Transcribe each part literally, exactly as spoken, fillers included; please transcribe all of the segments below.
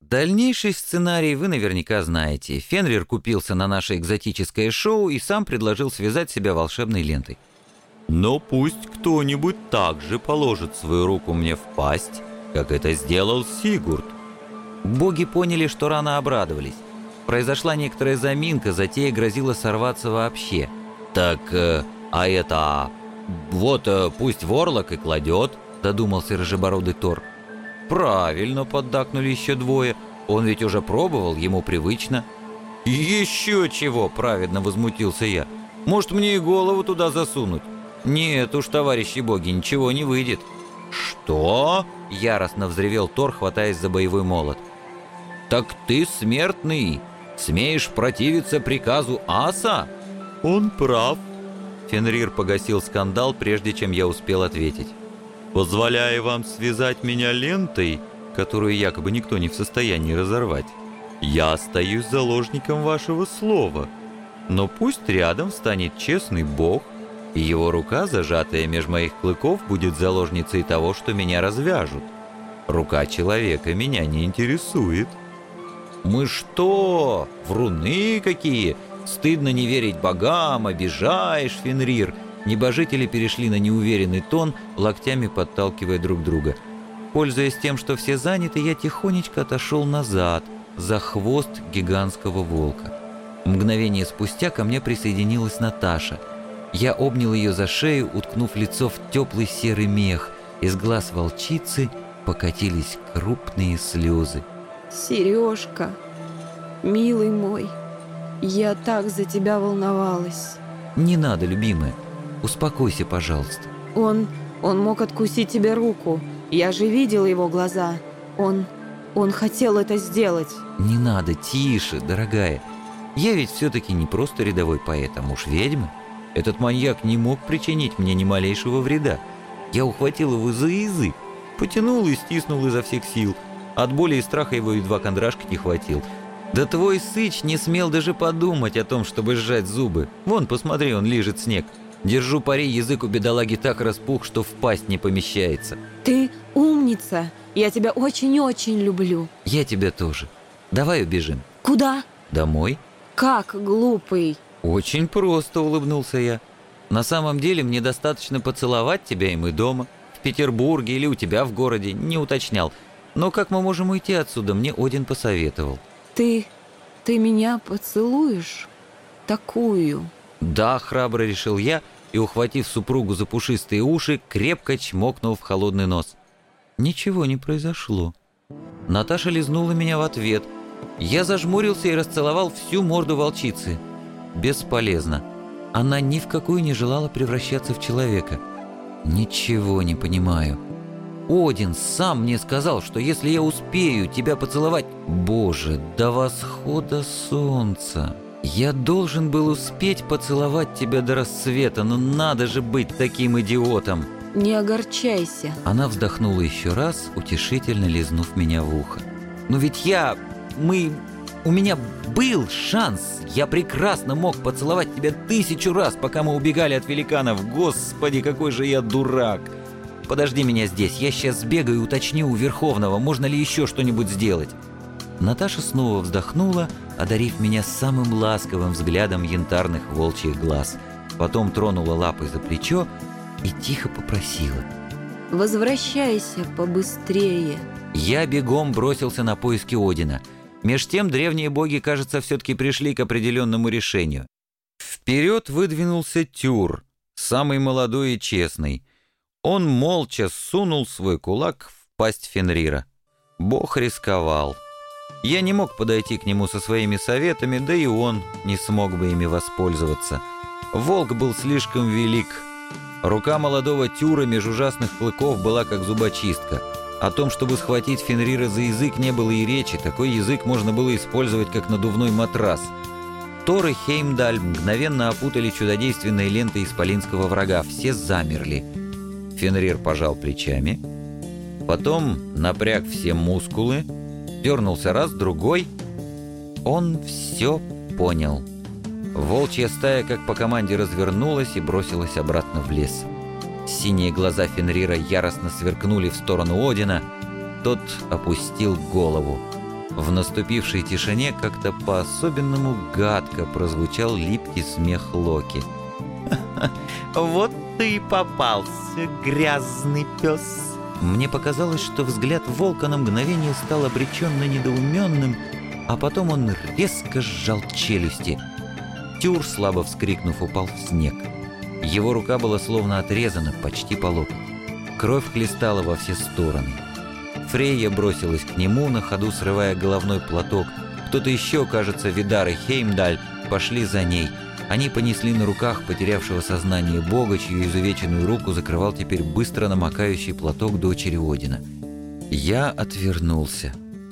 Дальнейший сценарий вы наверняка знаете. Фенрир купился на наше экзотическое шоу и сам предложил связать себя волшебной лентой. Но пусть кто-нибудь также положит свою руку мне в пасть, как это сделал Сигурд. Боги поняли, что рано обрадовались. Произошла некоторая заминка, затея грозила сорваться вообще. Так, э, а это... Вот э, пусть ворлок и кладет, додумался рыжебородый Тор. Правильно, поддакнули еще двое. Он ведь уже пробовал, ему привычно. Еще чего, праведно возмутился я. Может, мне и голову туда засунуть? Нет уж, товарищи боги, ничего не выйдет. Что? Яростно взревел Тор, хватаясь за боевой молот. Так ты смертный, смеешь противиться приказу аса? Он прав. Фенрир погасил скандал, прежде чем я успел ответить. Позволяя вам связать меня лентой, которую якобы никто не в состоянии разорвать, я остаюсь заложником вашего слова. Но пусть рядом встанет честный бог, и его рука, зажатая меж моих клыков, будет заложницей того, что меня развяжут. Рука человека меня не интересует. Мы что, вруны какие? Стыдно не верить богам, обижаешь, Фенрир. Небожители перешли на неуверенный тон, локтями подталкивая друг друга. Пользуясь тем, что все заняты, я тихонечко отошел назад, за хвост гигантского волка. Мгновение спустя ко мне присоединилась Наташа. Я обнял ее за шею, уткнув лицо в теплый серый мех. Из глаз волчицы покатились крупные слезы. «Сережка, милый мой, я так за тебя волновалась». «Не надо, любимая, успокойся, пожалуйста». Он, он мог откусить тебе руку. Я же видела его глаза. Он, он хотел это сделать». «Не надо, тише, дорогая. Я ведь все-таки не просто рядовой поэт, а муж ведьмы. Этот маньяк не мог причинить мне ни малейшего вреда. Я ухватил его за язык, потянул и стиснул изо всех сил. От боли и страха его едва кондрашка не хватил. Да твой сыч не смел даже подумать о том, чтобы сжать зубы. Вон, посмотри, он лижет снег. Держу пари, язык у бедолаги так распух, что в пасть не помещается». «Ты умница. Я тебя очень-очень люблю». «Я тебя тоже. Давай убежим». «Куда?» «Домой». «Как, глупый?» «Очень просто», — улыбнулся я. «На самом деле мне достаточно поцеловать тебя, и мы дома. В Петербурге или у тебя в городе, не уточнял. Но как мы можем уйти отсюда, мне Один посоветовал». «Ты... ты меня поцелуешь? Такую?» «Да», — храбро решил я, и, ухватив супругу за пушистые уши, крепко чмокнул в холодный нос. Ничего не произошло. Наташа лизнула меня в ответ. Я зажмурился и расцеловал всю морду волчицы. Бесполезно. Она ни в какую не желала превращаться в человека. Ничего не понимаю. Один сам мне сказал, что если я успею тебя поцеловать... Боже, до восхода солнца! Я должен был успеть поцеловать тебя до рассвета, но надо же быть таким идиотом! «Не огорчайся». Она вздохнула еще раз, утешительно лизнув меня в ухо. «Но ведь я... мы... у меня был шанс. Я прекрасно мог поцеловать тебя тысячу раз, пока мы убегали от великанов. Господи, какой же я дурак! Подожди меня здесь, я сейчас сбегаю и уточню у Верховного, можно ли еще что-нибудь сделать». Наташа снова вздохнула, одарив меня самым ласковым взглядом янтарных волчьих глаз. Потом тронула лапой за плечо и тихо попросила: «Возвращайся побыстрее». Я бегом бросился на поиски Одина. Меж тем древние боги, кажется, все-таки пришли к определенному решению. Вперед выдвинулся Тюр, самый молодой и честный. Он молча сунул свой кулак в пасть Фенрира. Бог рисковал. Я не мог подойти к нему со своими советами, да и он не смог бы ими воспользоваться. Волк был слишком велик. Рука молодого Тюра меж ужасных клыков была как зубочистка. О том, чтобы схватить Фенрира за язык, не было и речи. Такой язык можно было использовать как надувной матрас. Тор и Хеймдаль мгновенно опутали чудодейственной лентой исполинского врага. Все замерли. Фенрир пожал плечами, потом напряг все мускулы, дернулся раз, другой. Он все понял. Волчья стая, как по команде, развернулась и бросилась обратно в лес. Синие глаза Фенрира яростно сверкнули в сторону Одина. Тот опустил голову. В наступившей тишине как-то по-особенному гадко прозвучал липкий смех Локи. «Вот ты и попался, грязный пес!» Мне показалось, что взгляд волка на мгновение стал обреченно недоуменным, а потом он резко сжал челюсти. Тюр, слабо вскрикнув, упал в снег. Его рука была словно отрезана почти по локоть. Кровь хлестала во все стороны. Фрейя бросилась к нему, на ходу срывая головной платок. Кто-то еще, кажется, Видар и Хеймдаль, пошли за ней. Они понесли на руках потерявшего сознание бога, чью изувеченную руку закрывал теперь быстро намокающий платок дочери Одина. Я отвернулся.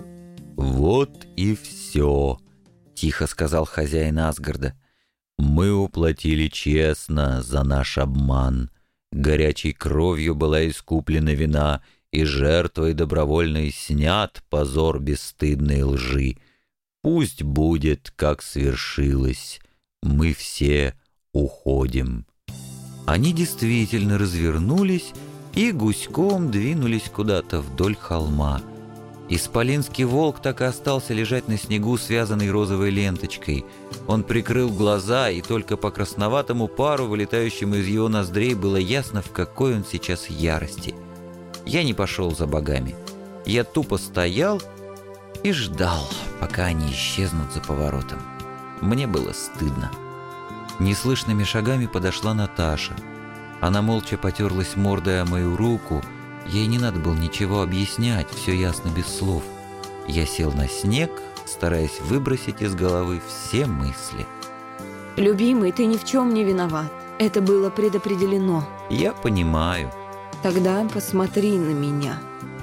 «Вот и все», — тихо сказал хозяин Асгарда. «Мы уплатили честно за наш обман. Горячей кровью была искуплена вина, и жертвой добровольной снят позор бесстыдной лжи. Пусть будет, как свершилось. Мы все уходим». Они действительно развернулись и гуськом двинулись куда-то вдоль холма. Исполинский волк так и остался лежать на снегу, связанный розовой ленточкой. Он прикрыл глаза, и только по красноватому пару, вылетающему из его ноздрей, было ясно, в какой он сейчас ярости. Я не пошел за богами. Я тупо стоял и ждал, пока они исчезнут за поворотом. Мне было стыдно. Неслышными шагами подошла Наташа. Она молча потерлась мордой о мою руку. Ей не надо было ничего объяснять, все ясно без слов. Я сел на снег, стараясь выбросить из головы все мысли. Любимый, ты ни в чем не виноват. Это было предопределено. Я понимаю. Тогда посмотри на меня.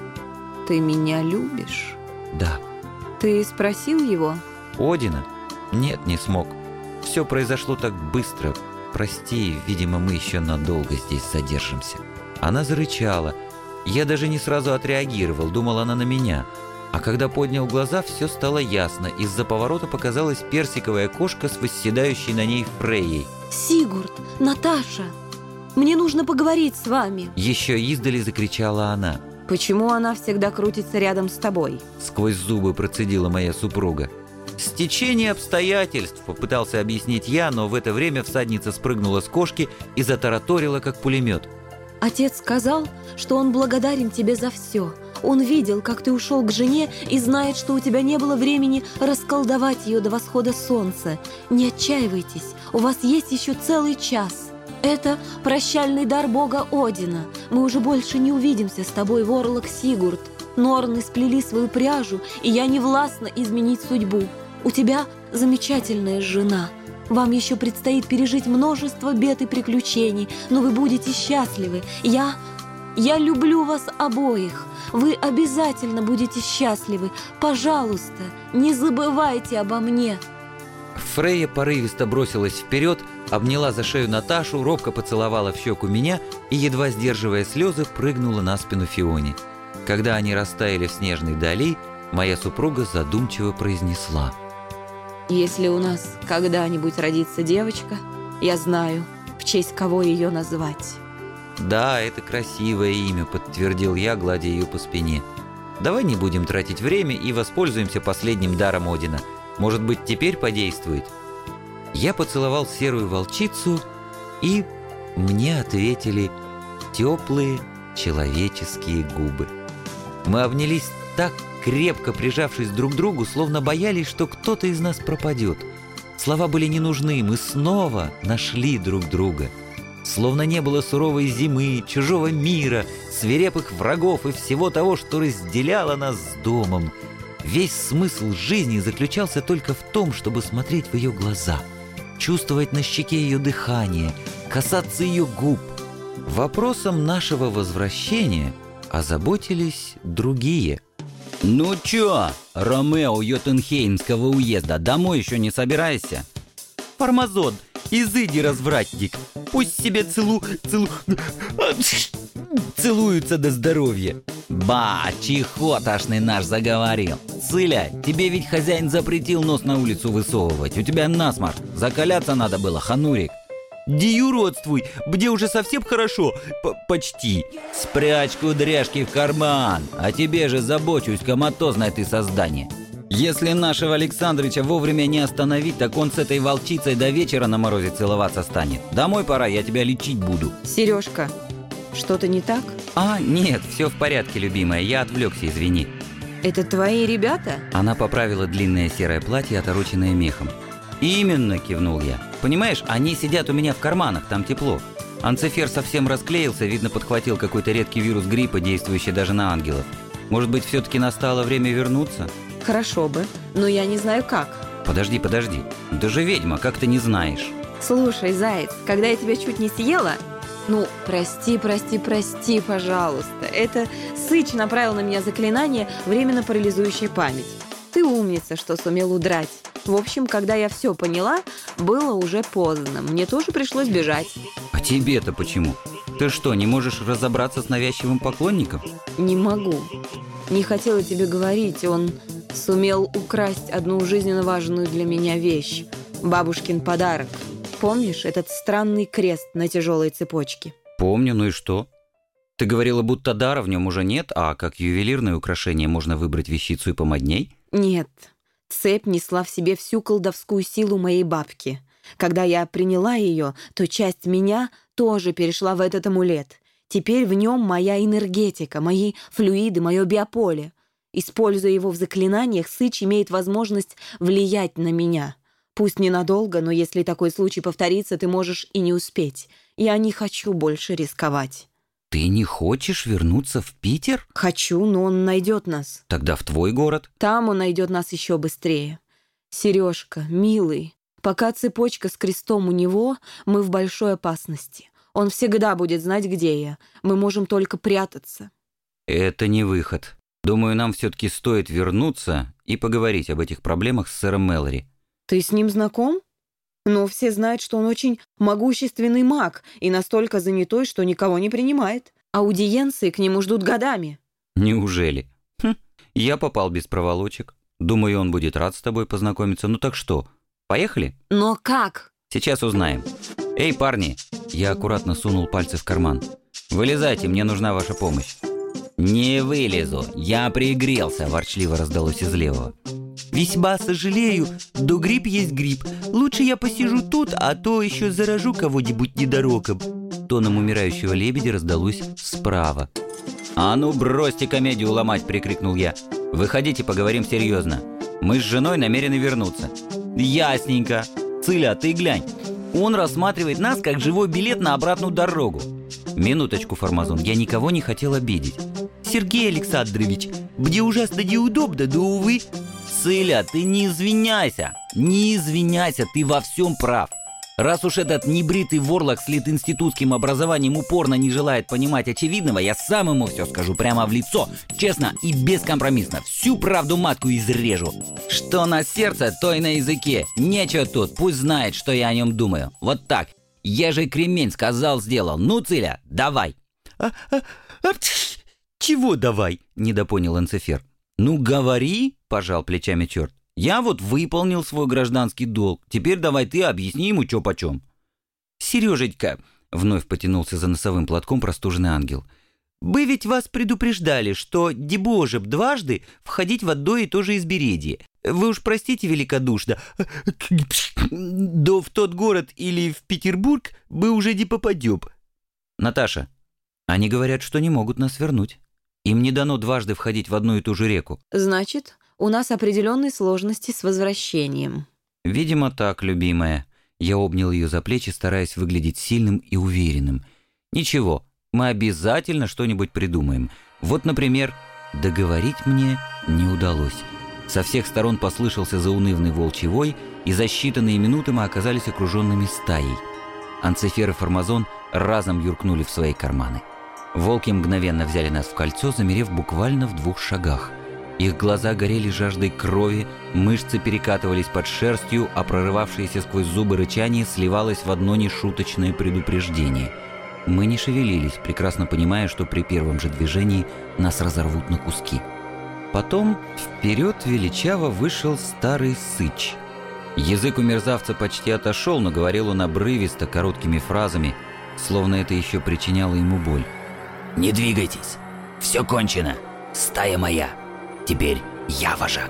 Ты меня любишь? Да. Ты спросил его? Одина? Нет, не смог. Все произошло так быстро. Прости, видимо, мы еще надолго здесь задержимся. Она зарычала. Я даже не сразу отреагировал, думал, она на меня. А когда поднял глаза, все стало ясно. Из-за поворота показалась персиковая кошка с восседающей на ней Фрейей. «Сигурд! Наташа! Мне нужно поговорить с вами!» Еще издали закричала она. «Почему она всегда крутится рядом с тобой?» Сквозь зубы процедила моя супруга. «Стечение обстоятельств», — попытался объяснить я, но в это время всадница спрыгнула с кошки и затараторила, как пулемет. «Отец сказал, что он благодарен тебе за все. Он видел, как ты ушел к жене и знает, что у тебя не было времени расколдовать ее до восхода солнца. Не отчаивайтесь, у вас есть еще целый час. Это прощальный дар бога Одина. Мы уже больше не увидимся с тобой, ворлок Сигурд. Норны сплели свою пряжу, и я не властна изменить судьбу. У тебя замечательная жена. Вам еще предстоит пережить множество бед и приключений, но вы будете счастливы. Я... я люблю вас обоих. Вы обязательно будете счастливы. Пожалуйста, не забывайте обо мне». Фрейя порывисто бросилась вперед, обняла за шею Наташу, робко поцеловала в щеку меня и, едва сдерживая слезы, прыгнула на спину Фионе. Когда они растаяли в снежной дали, моя супруга задумчиво произнесла: «Если у нас когда-нибудь родится девочка, я знаю, в честь кого ее назвать». «Да, это красивое имя», — подтвердил я, гладя ее по спине. «Давай не будем тратить время и воспользуемся последним даром Одина. Может быть, теперь подействует?» Я поцеловал серую волчицу, и мне ответили теплые человеческие губы. Мы обнялись так крепко, прижавшись друг к другу, словно боялись, что кто-то из нас пропадет. Слова были не нужны, мы снова нашли друг друга. Словно не было суровой зимы, чужого мира, свирепых врагов и всего того, что разделяло нас с домом. Весь смысл жизни заключался только в том, чтобы смотреть в ее глаза, чувствовать на щеке ее дыхание, касаться ее губ. Вопросом нашего возвращения озаботились другие. «Ну чё, Ромео Йотунхеймского уезда, домой еще не собирайся?» «Формазон, изыди, развратник, пусть себе целу... целу... целуются до здоровья». «Ба, чехотошный наш заговорил. Цыля, тебе ведь хозяин запретил нос на улицу высовывать. У тебя насморк. Закаляться надо было, ханурик». «Диюродствуй, где уже совсем хорошо, П почти». «Спрячь кудряшки в карман, а тебе же забочусь, коматозное ты создание». Если нашего Александрыча вовремя не остановить, так он с этой волчицей до вечера на морозе целоваться станет. Домой пора, я тебя лечить буду. Сережка, что-то не так? А, нет, все в порядке, любимая, я отвлекся, извини. Это твои ребята? Она поправила длинное серое платье, отороченное мехом. «Именно», — кивнул я. «Понимаешь, они сидят у меня в карманах, там тепло. Анцифер совсем расклеился, видно, подхватил какой-то редкий вирус гриппа, действующий даже на ангелов. Может быть, все-таки настало время вернуться?» Хорошо бы, но я не знаю как. «Подожди, подожди. Ты же ведьма, как ты не знаешь?» Слушай, заяц, когда я тебя чуть не съела... Ну, прости, прости, прости, пожалуйста. Это Сыч направил на меня заклинание, временно парализующее память. Ты умница, что сумел удрать. В общем, когда я все поняла, было уже поздно. Мне тоже пришлось бежать. «А тебе-то почему? Ты что, не можешь разобраться с навязчивым поклонником?» Не могу. Не хотела тебе говорить, он сумел украсть одну жизненно важную для меня вещь. Бабушкин подарок. Помнишь этот странный крест на тяжелой цепочке? «Помню, ну и что? Ты говорила, будто дара в нем уже нет, а как ювелирное украшение можно выбрать вещицу и помодней?» Нет. Цепь несла в себе всю колдовскую силу моей бабки. Когда я приняла ее, то часть меня тоже перешла в этот амулет. Теперь в нем моя энергетика, мои флюиды, мое биополе. Используя его в заклинаниях, Сыч имеет возможность влиять на меня. Пусть ненадолго, но если такой случай повторится, ты можешь и не успеть. Я не хочу больше рисковать». «Ты не хочешь вернуться в Питер?» «Хочу, но он найдет нас». «Тогда в твой город?» «Там он найдет нас еще быстрее. Сережка, милый, пока цепочка с крестом у него, мы в большой опасности. Он всегда будет знать, где я. Мы можем только прятаться». «Это не выход. Думаю, нам все-таки стоит вернуться и поговорить об этих проблемах с сэром Мэлори». «Ты с ним знаком?» «Но все знают, что он очень могущественный маг и настолько занятой, что никого не принимает. Аудиенции к нему ждут годами». «Неужели? Хм, я попал без проволочек. Думаю, он будет рад с тобой познакомиться. Ну так что, поехали?» «Но как?» «Сейчас узнаем. Эй, парни!» Я аккуратно сунул пальцы в карман. «Вылезайте, мне нужна ваша помощь». «Не вылезу, я пригрелся», — ворчливо раздалось из левого. «Весьма сожалею, до грипп есть грипп. Лучше я посижу тут, а то еще заражу кого-нибудь недороком». Тоном умирающего лебедя раздалось справа. «А ну бросьте комедию ломать!» — прикрикнул я. «Выходите, поговорим серьезно. Мы с женой намерены вернуться». «Ясненько. Циля, ты глянь. Он рассматривает нас как живой билет на обратную дорогу». «Минуточку, Формазон, я никого не хотел обидеть». «Сергей Александрович, мне ужасно неудобно, но, увы...» «Циля, ты не извиняйся! Не извиняйся, ты во всем прав. Раз уж этот небритый ворлок с литинститутским образованием упорно не желает понимать очевидного, я сам ему все скажу прямо в лицо, честно и бескомпромиссно, всю правду матку изрежу. Что на сердце, то и на языке. Нечего тут, пусть знает, что я о нем думаю. Вот так. Я же кремень сказал, сделал. Ну, Циля, давай!» «А, а, а, чего давай?» — недопонял Анцифер. «Ну, говори!» — пожал плечами черт. «Я вот выполнил свой гражданский долг. Теперь давай ты объясни ему, чё почем». «Сереженька», — вновь потянулся за носовым платком простуженный ангел, «вы ведь вас предупреждали, что не можем дважды входить в одно и то же измерение. Вы уж простите великодушно, да в тот город или в Петербург мы уже не попадем». «Наташа, они говорят, что не могут нас вернуть. Им не дано дважды входить в одну и ту же реку». «Значит, у нас определенные сложности с возвращением». «Видимо, так, любимая». Я обнял ее за плечи, стараясь выглядеть сильным и уверенным. «Ничего, мы обязательно что-нибудь придумаем. Вот, например, договорить мне не удалось». Со всех сторон послышался заунывный волчий вой, и за считанные минуты мы оказались окруженными стаей. Анцифер и Формазон разом юркнули в свои карманы. Волки мгновенно взяли нас в кольцо, замерев буквально в двух шагах. Их глаза горели жаждой крови, мышцы перекатывались под шерстью, а прорывавшееся сквозь зубы рычание сливалось в одно нешуточное предупреждение. Мы не шевелились, прекрасно понимая, что при первом же движении нас разорвут на куски. Потом вперед величаво вышел старый Сыч. Язык у мерзавца почти отошел, но говорил он обрывисто, короткими фразами, словно это еще причиняло ему боль. «Не двигайтесь. Все кончено. Стая моя. Теперь я вожак.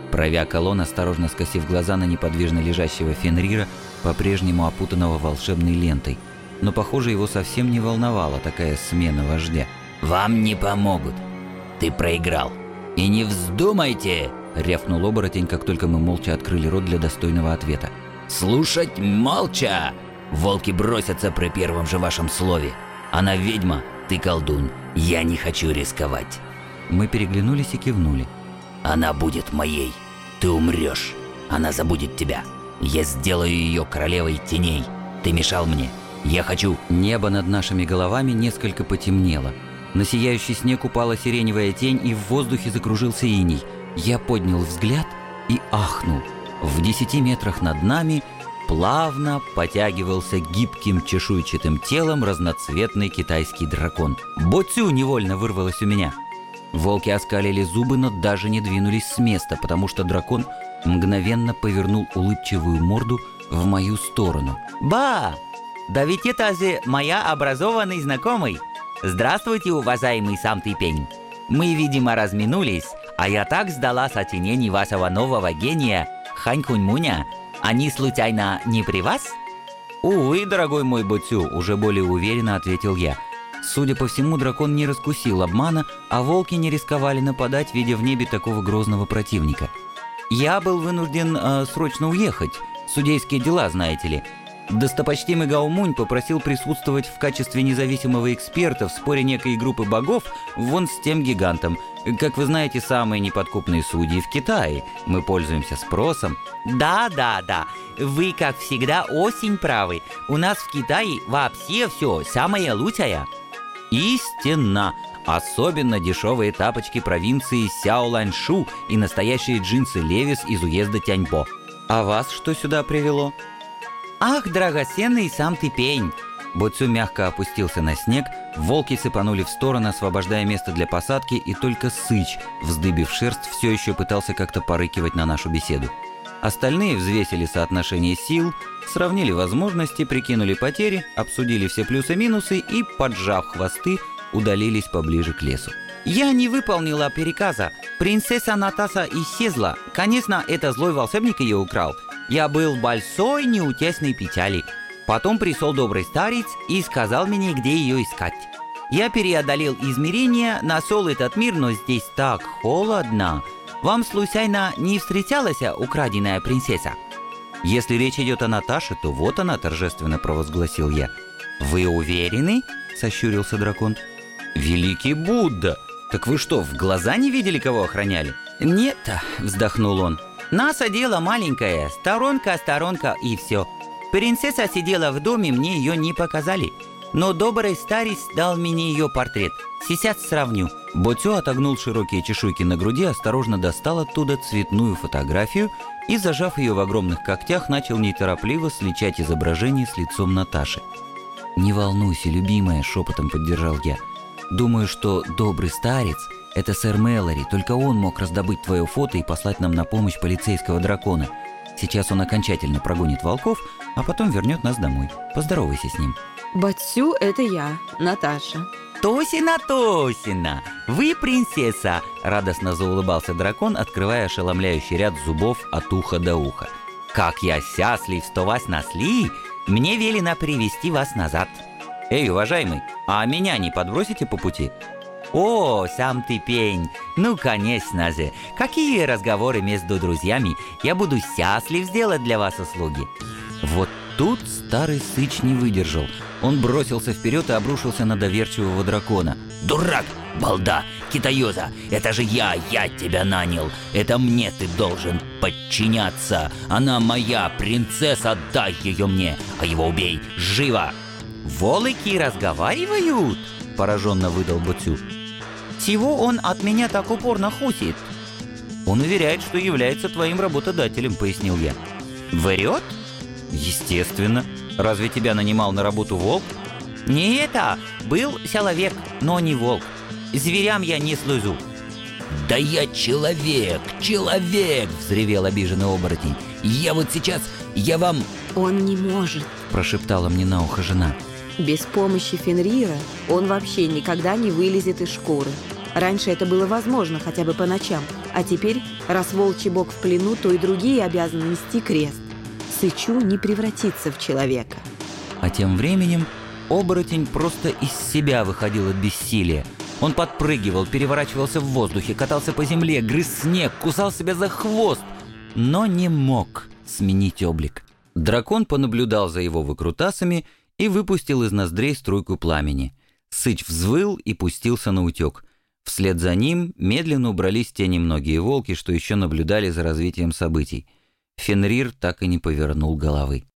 Провякал он, осторожно скосив глаза на неподвижно лежащего Фенрира, по-прежнему опутанного волшебной лентой. Но, похоже, его совсем не волновала такая смена вождя. «Вам не помогут. Ты проиграл. И не вздумайте!» — рявкнул оборотень, как только мы молча открыли рот для достойного ответа. «Слушать молча! Волки бросятся при первом же вашем слове. Она ведьма, ты колдун. Я не хочу рисковать». Мы переглянулись и кивнули. «Она будет моей. Ты умрешь. Она забудет тебя. Я сделаю ее королевой теней. Ты мешал мне. Я хочу...» Небо над нашими головами несколько потемнело. На сияющий снег упала сиреневая тень, и в воздухе закружился иней. Я поднял взгляд и ахнул. В десяти метрах над нами плавно потягивался гибким чешуйчатым телом разноцветный китайский дракон. «Боцю!» невольно вырвалось у меня. Волки оскалили зубы, но даже не двинулись с места, потому что дракон мгновенно повернул улыбчивую морду в мою сторону. «Ба! Да ведь это же моя образованный знакомый! Здравствуйте, уважаемый сам ты пень! Мы, видимо, разминулись, а я так сдалась от теней вашего нового гения Хань Кунь-Муня. Они случайно не при вас?» «Увы, дорогой мой Боцю», — уже более уверенно ответил я. Судя по всему, дракон не раскусил обмана, а волки не рисковали нападать, видя в небе такого грозного противника. «Я был вынужден э, срочно уехать. Судейские дела, знаете ли. Достопочтимый Гаомунь попросил присутствовать в качестве независимого эксперта в споре некой группы богов вон с тем гигантом. Как вы знаете, самые неподкупные судьи в Китае. Мы пользуемся спросом». «Да, да, да. Вы, как всегда, очень правы. У нас в Китае вообще все самое лучшее». «Истинно! Особенно дешевые тапочки провинции Сяоланьшу и настоящие джинсы Левис из уезда Тяньбо. А вас что сюда привело?» «Ах, драгоценный сам ты пень!» Боцю мягко опустился на снег, волки сыпанули в стороны, освобождая место для посадки, и только Сыч, вздыбив шерсть, все еще пытался как-то порыкивать на нашу беседу. Остальные взвесили соотношение сил, сравнили возможности, прикинули потери, обсудили все плюсы-минусы и, поджав хвосты, удалились поближе к лесу. «Я не выполнила приказа. Принцесса Наташа исчезла. Конечно, это злой волшебник ее украл. Я был в большой неутешной печали. Потом пришел добрый старец и сказал мне, где ее искать. Я переодолел измерения, нашел этот мир, но здесь так холодно. Вам случайно не встречалась украденная принцесса?» «Если речь идет о Наташе, то вот она», — торжественно провозгласил я. «Вы уверены?» — сощурился дракон. «Великий Будда! Так вы что, в глаза не видели, кого охраняли?» «Нет», — вздохнул он. «Наше дело маленькое, сторонка, сторонка и все. Принцесса сидела в доме, мне ее не показали. Но добрый старец дал мне ее портрет. Сейчас сравню». Боцю отогнул широкие чешуйки на груди, осторожно достал оттуда цветную фотографию и, зажав ее в огромных когтях, начал неторопливо сличать изображение с лицом Наташи. «Не волнуйся, любимая», — шепотом поддержал я. «Думаю, что добрый старец — это сэр Мэлори, только он мог раздобыть твое фото и послать нам на помощь полицейского дракона. Сейчас он окончательно прогонит волков, а потом вернет нас домой. Поздоровайся с ним». Боцю — это я, Наташа. «Тосина, Тосина! Вы принцесса!» — радостно заулыбался дракон, открывая ошеломляющий ряд зубов от уха до уха. «Как я счастлив, что вас нашли! Мне велено привести вас назад». «Эй, уважаемый, а меня не подбросите по пути?» «О, сам ты пень! Ну, конечно же! Какие разговоры между друзьями! Я буду счастлив сделать для вас услуги!» Вот тут старый Сыч не выдержал. Он бросился вперед и обрушился на доверчивого дракона. «Дурак! Балда! Китаёза! Это же я! Я тебя нанял! Это мне ты должен подчиняться! Она моя принцесса! Дай ее мне! А его убей! Живо!» «Волки разговаривают?» – пораженно выдал Боцю. «Чего он от меня так упорно хочет?» «Он уверяет, что является твоим работодателем», – пояснил я. «Врет?» «Естественно. Разве тебя нанимал на работу волк?» «Не это. Был человек, но не волк. Зверям я не служу». «Да я человек, человек!» – взревел обиженный оборотень. «Я вот сейчас, я вам...» «Он не может», – прошептала мне на ухо жена. «Без помощи Фенрира он вообще никогда не вылезет из шкуры. Раньше это было возможно хотя бы по ночам, а теперь, раз волчий бог в плену, то и другие обязаны нести крест. Сычу не превратится в человека. А тем временем оборотень просто из себя выходил от бессилия. Он подпрыгивал, переворачивался в воздухе, катался по земле, грыз снег, кусал себя за хвост, но не мог сменить облик. Дракон понаблюдал за его выкрутасами и выпустил из ноздрей струйку пламени. Сыч взвыл и пустился на утек. Вслед за ним медленно убрались те немногие волки, что еще наблюдали за развитием событий. Фенрир так и не повернул головы.